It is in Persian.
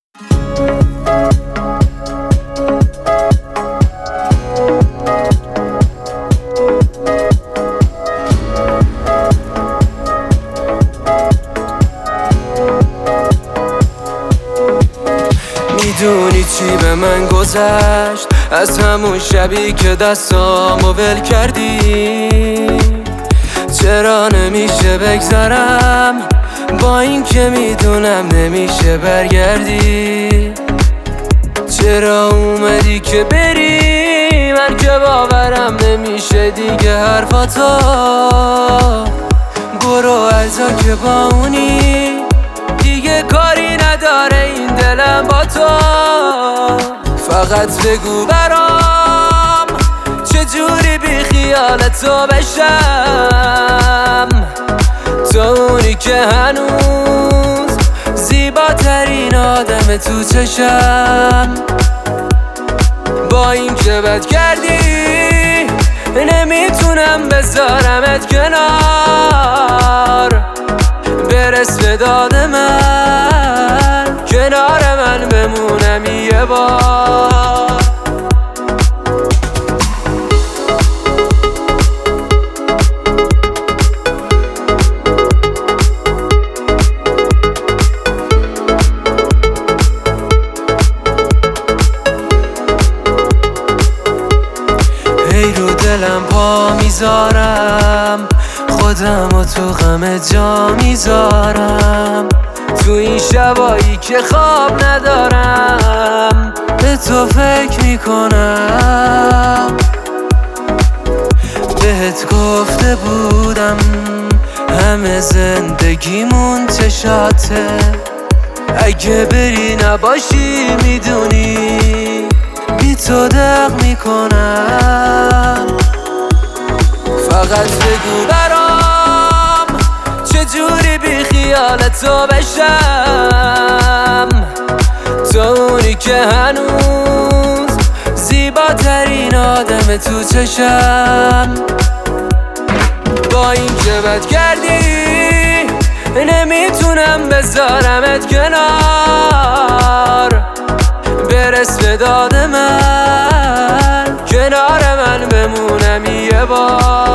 میدونی چی به من گذشت از همون شبی که دستامو ول کردی؟ چرا نمیشه بگذرم با این که میدونم نمیشه برگردی؟ چرا اومدی که بری من که باورم نمیشه دیگه حرفاتو؟ برو ازا که با اونی دیگه کاری نداره این دلم با تو. فقط بگو برام چجوری بی خیال تو بشم، تو اونی که هنوز زیباترین آدم تو چشم. با این که بد کردی نمیتونم بذارمت کنار، برس به داد من کنار من بمونم یه بار. هی رو دلم پا میذارم خودم و تو غم جا میذارم، تو این شبایی که خواب ندارم به تو فکر میکنم. بهت گفته بودم همه زندگیمون چشاته، اگه بری نباشی میدونی بی تو دق میکنم. فقط بگو برام چجوری بی خیال تو بشم، تو اونی که هنوز زیباترین آدم تو چشم. با این که بد کردی نمیتونم بذارمت کنار، برس به داد من کنار من بمونم یه بار.